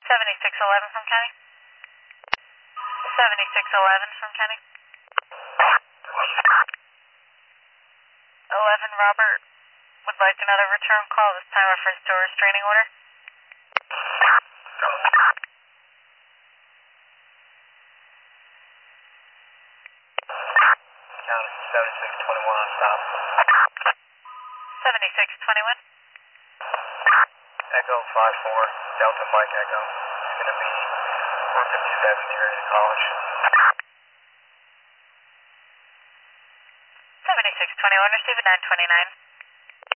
7611 from County. 7611 from County. 11 Robert would like another return call, this time reference to a restraining order. County 7621 on stop. 7621. Echo 54, Delta Mike Echo. It's going to be 157 here in College. 7621, receive a 929.